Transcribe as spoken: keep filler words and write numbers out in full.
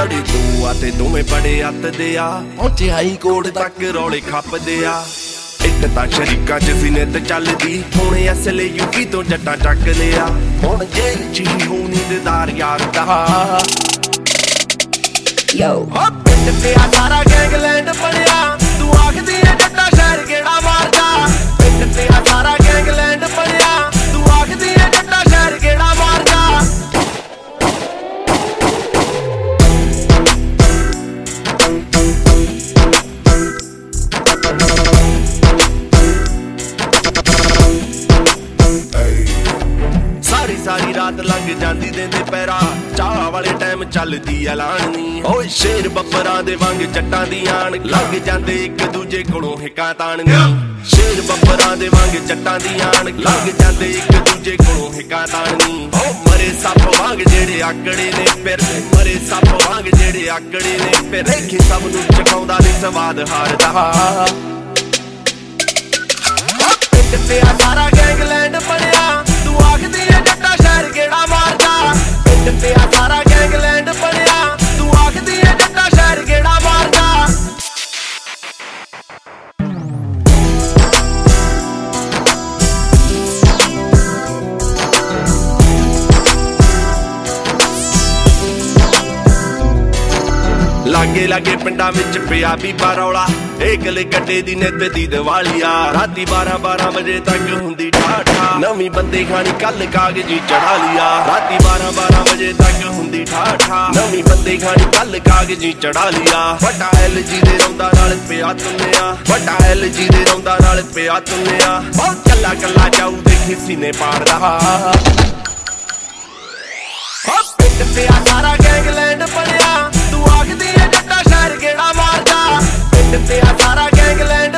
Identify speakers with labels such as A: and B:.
A: लड़े तू आते दोवें बड़े अतदे आ पहुंचे हाई कोर्ट तक रौले खपदे आ इट तां शरीकां च सी नित चलदी हुण असले यूपी तो जट्टां चक लिया हुण जेल च ही होनी दीदार यार दा यो पिंड ते आ सारा गैंगलैंड बनिया तू आखदी है जट्टा शहर केड़ा मारदा पिंड ते आ सारा गैंगलैंड बनिया तू आखदी है जट्टा शहर केड़ा मारदा सारी सारी रात लंघ जांदी देंदे पैरा चाह वाले टाइम चलदी ऐलानी ओए शेर बब्बरां दे वांग जट्टां दी आण लंघ जांदे इक दूजे कोलों हिकां ताणनी शेर बब्बरां दे वांग जट्टां दी आण लंघ जांदे इक दूजे कोलों हिकां ताणनी ओ मरे सप वांग जेड़े आकड़े ने फिर मरे सप वांग जेड़े आकड़े ने फिर देखी सब नूं चखाउंदा नी स्वाद हारदा पिंड ते आ सारा गैंगलैंड बनिया तू आखदी है जट्टा शहर केड़ा मारदा पिंड ते आ सारा गैंगलैंड बनिया तू आखदी है जट्टा शहर केड़ा मारदा लागे लागे पिंडां विच पिया बीबा रौला एकले गड्डे दी नित दी दिवाली आ राती बारह बारह बजे तक हुंदी ठाठा नवीं बंदे खानी कल कागजी चढ़ा लिया राती बारह बारह बजे तक हुंदी ठाठा नवीं बंदे खानी कल कागजी चढ़ा लिया वड्डा एल जी दे रौंदा नाल पिया तुन्निया वड्डा एल जी दे रौंदा नाल पिया तुन्निया बहुत कल्ला कल्ला जाऊ देखी सीने पारदा पिंड ते आ सारा गैंगलैंड बनिया तू आखदी है जट्टा शहर केड़ा मारदा पिंड ते आ सारा गैंगलैंड